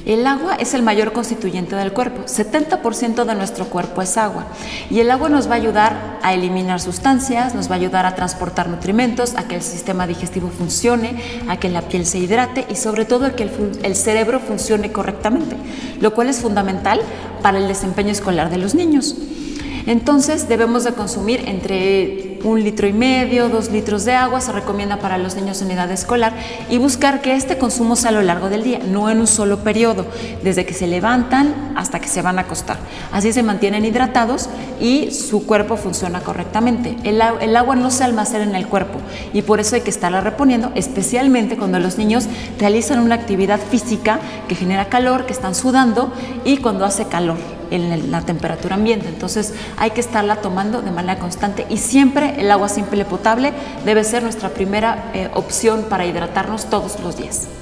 El agua es el mayor constituyente del cuerpo. 70% de nuestro cuerpo es agua. Y el agua nos va a ayudar a eliminar sustancias, nos va a ayudar a transportar nutrimentos, a que el sistema digestivo funcione, a que la piel se hidrate y sobre todo a que el cerebro funcione correctamente, lo cual es fundamental para el desempeño escolar de los niños. Entonces debemos de consumir entre 1,5 litros, 2 litros de agua, se recomienda para los niños en edad escolar, y buscar que este consumo sea a lo largo del día, no en un solo periodo, desde que se levantan hasta que se van a acostar. Así se mantienen hidratados y su cuerpo funciona correctamente. El agua no se almacena en el cuerpo y por eso hay que estarla reponiendo, especialmente cuando los niños realizan una actividad física que genera calor, que están sudando y cuando hace calor en la temperatura ambiente. Entonces hay que estarla tomando de manera constante y siempre el agua simple y potable debe ser nuestra primera opción para hidratarnos todos los días.